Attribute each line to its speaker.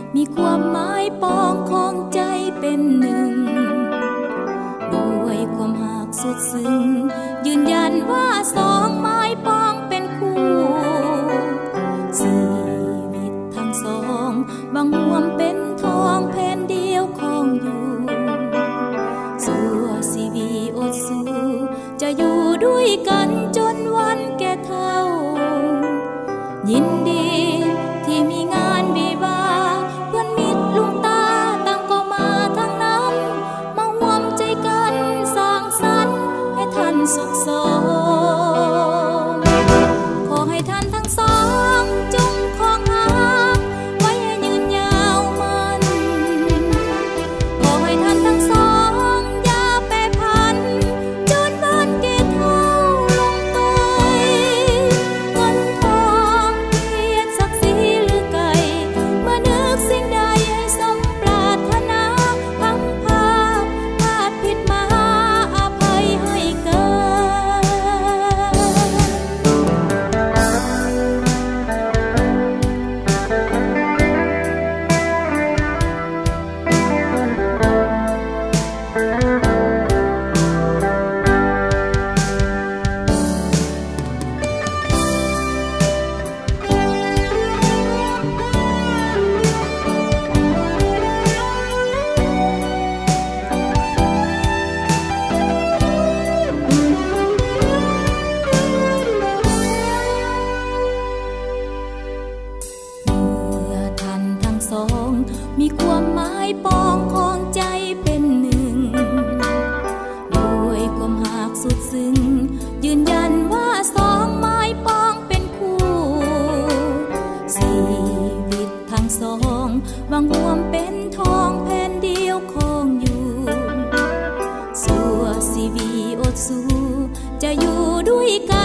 Speaker 1: มีความหมายปองของใจเป็นหนึ่งด้วยความหักสุดซึ้งยืนยันว่าสองไม้ปองเป็นคู่ชีวิตทั้งสองบังรวมเป็นทองแผ่นเดียวของอยู่สู้ชีวิตอดสู้จะอยู่ด้วยกันจนวันแก่เฒ่ายินดีที่มีงานวิวาเพื่อนมิตรลุงตาต่างก็มาทั้งนั้นมาร่วมใจกันสร้างสรรค์ให้ท่านสุขสมขอให้ท่านทั้งสองจงคงหาไว้ให้ยืนยาวมันขอให้ท่านทั้งสองอย่าแปรผันจนวันแก่เฒ่าลงตายเงินทองเพียรศักดิ์ศรีหรือไก่เมื่อนึกสิ่งใดให้สมปรารถนาพังพาพลาดผิดมาอภัยให้กันมีความหมายปองของใจเป็นหนึ่งด้วยความหักสุดซึ้งยืนยันว่าสองไม้ปองเป็นคู่ชีวิตทั้งสองวางรวมเป็นทองแผ่นเดียวของอยู่สู้ชีวิตอดสู้จะอยู่ด้วยกัน